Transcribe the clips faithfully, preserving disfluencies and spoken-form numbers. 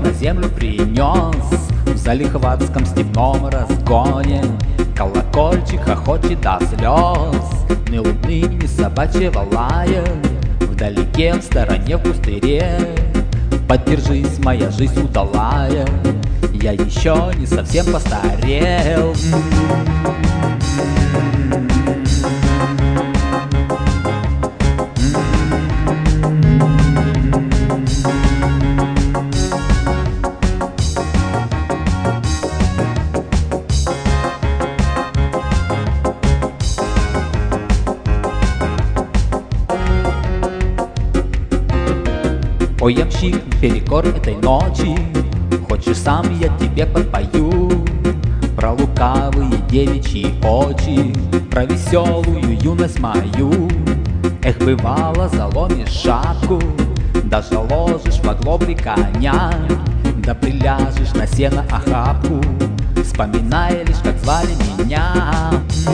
на землю принес. В залихватском степном разгоне колокольчик хохочет до слез. Ни луны, ни собачьего лая вдалеке, в стороне, в пустыре. Поддержись, моя жизнь удалая, я еще не совсем постарел. Ой, ямщик, перекор этой ночи, хочешь сам, я тебе подпою про лукавые девичьи очи, про веселую юность мою. Эх, бывало, заломишь шапку, даже ложишь в оглобли коня, да приляжешь на сено охапку, вспоминая лишь, как звали меня.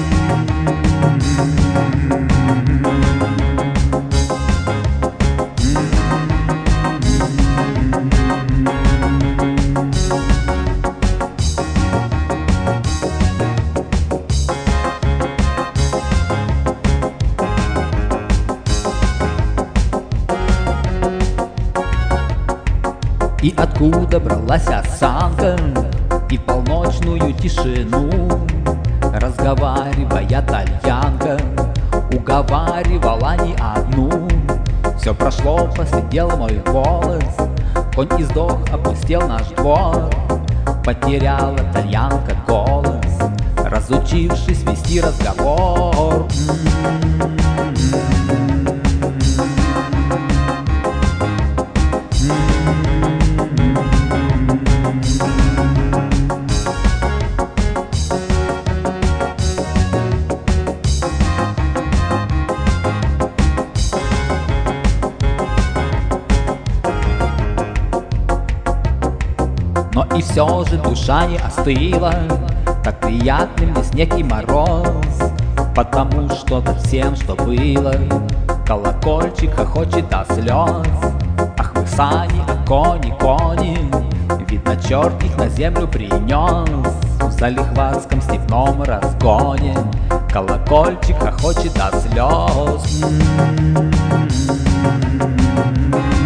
И откуда бралась осанка, и в полночную тишину, разговаривая тальянка, уговаривала не одну. Все прошло, посидел мой голос, конь издох, опустел наш двор. Потеряла тальянка голос, разучившись вести разговор. Но и все же душа не остыла, так приятный мне снег и мороз, потому что над всем, что было, колокольчик хохочет до слез. Ах вы сани, а кони, кони, видно, черт их на землю принес. В залихватском степном разгоне колокольчик хохочет до слез.